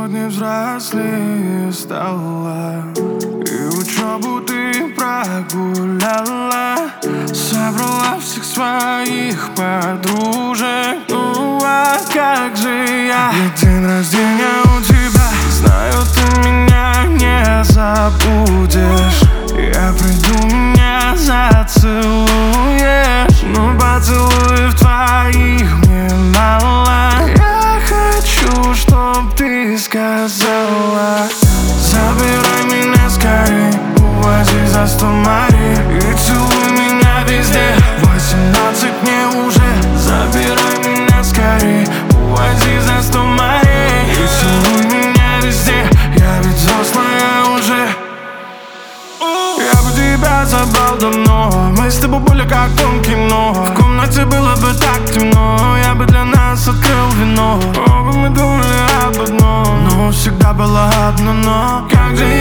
сегодня взрослее стала, и учебу ты прогуляла. Собрала всех своих подружек. Ну а как же я? Ведь день рождения у тебя. Знаю, ты меня не забудешь. Я приду, меня зацелуешь. Но поцелуев твоих мне мало. Я хочу, чтоб ты сказала: забирай меня скорей, увози за 100 морей и целуй меня везде. 18 мне уже, забирай меня скорей, увози за 100 морей и целуй меня везде. Я ведь взрослая уже. Я бы тебя забрал давно, мы с тобой были как в том кино. В комнате было бы так темно, я бы для нас открыл вино. Оба мы думали об одном, но всегда было одно но. Как же